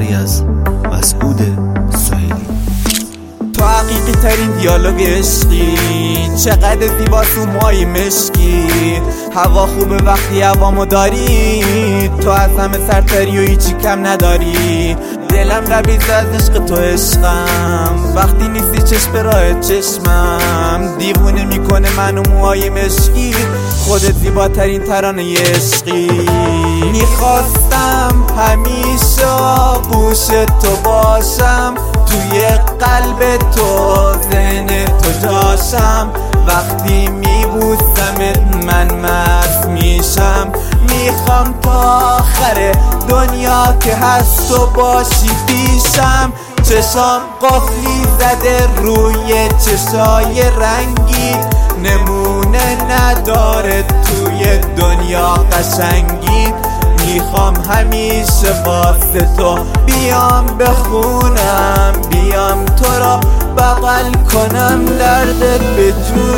کاری از مسعود سهیلی. تو حقیقی ترین دیالوگ عشقی، چقدر زیباست و مای مشکی. هوا خوبه وقتی هوامو داری، تو از همه سرتری و هیچی کم نداری. دلم لبریز از عشق تو عشقم، وقتی نیستی چشم به راه چشمم. دیوونه میکنه منو موهای مشکی، خودت زیباترین ترانه عشقی. میخواستم همیشه آغوش تو باشم، توی قلب تو ذهن تو جاشم. وقتی میبوسمت من مست میشم، میخوام تا آخر دنیا که هست تو باشی پیشم. چشام قفلی زده روی چشای رنگی، نمونه نداره توی دنیا قشنگی. میخوام همیشه واسه تو بیام بخونم، بیام تو را بغل کنم، دردت به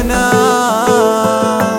جونم.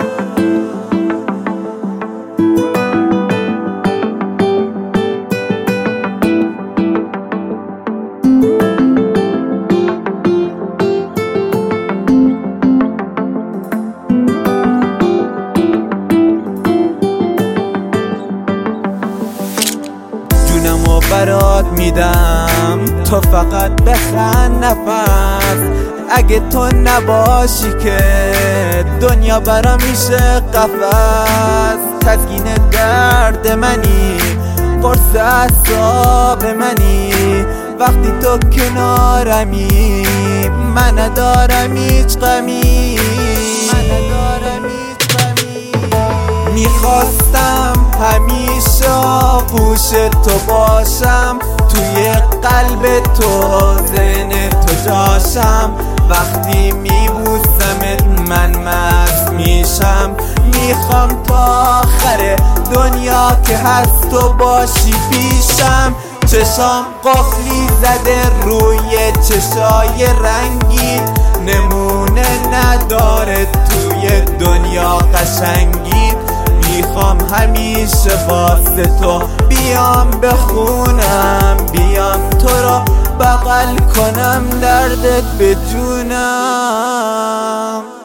جونمو برات میدم، تو فقط بخند نفس. اگه تو نباشی که دنیا برام میشه قفس. تسکین درد منی، قرص اعصاب منی. وقتی تو کنارمی من ندارم هیچ غمی. میخواستم همیشه آغوش تو باشم، توی قلب تو ذهن تو جاشم. وقتی میبوسمت من مست میشم، میخوام تا آخر دنیا که هست تو باشی پیشم. چشام قفلی زده روی چشای رنگی، نمونه نداره توی دنیا قشنگی. میخوام همیشه واسه تو بیام بخونم، بیام تو را بغل کنم، دردت به جونم.